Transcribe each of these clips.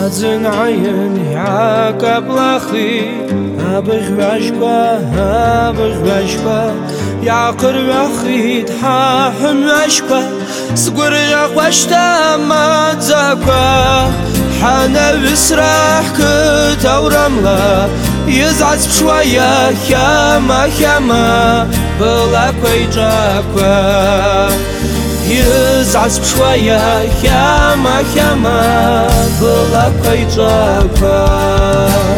زن عين يعقب لاخي أبغ واشبا يعقر واخي تحاحن واشبا سقر يقوشتا ما تزاكوا حانا بسراح كتورملا يزعز بشوية خيامة بلا كويجاكوا يزعز بشوية خيامة بلا كويجاكوا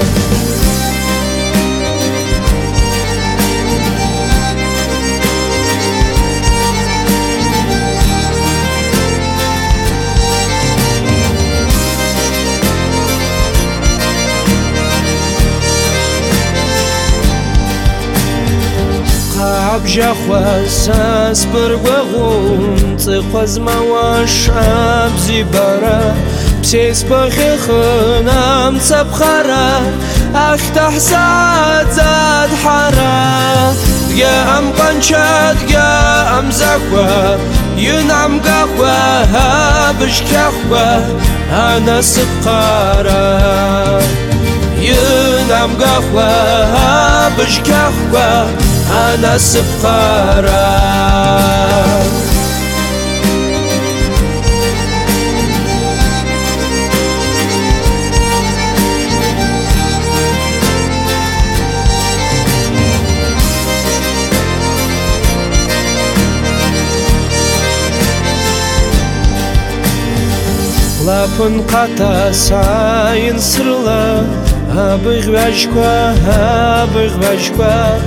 بجاخوا ساس برغون تقوز مواش عبزي برا بسيس بخيخنام تبخرا اختح ساعد زاد حرا يا ام قنشاد يا ام زخوا ينعم قهوة هابش كخوة انا سبخارا ينعم قهوة هابش كخوة أنا سبخارا لابن قطع ساين سرلا أبغ واشكوا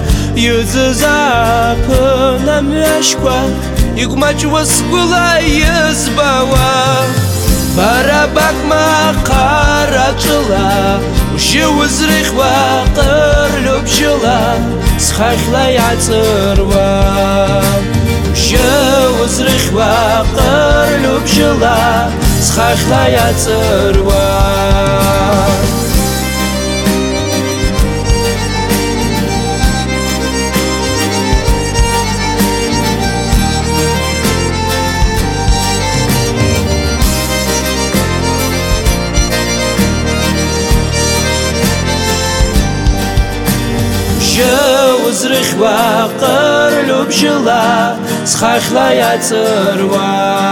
يززابنا مشكوا يقمج وسقولا يزباوا برابك ما قارجلا وشي وزريخ وقرلو بجلا سخاخلا يعتروا وشي وزريخ وقرلو بجلا سخاخلا يعتروا وزرخ وقرلو بجلا سخاخلا يعتروا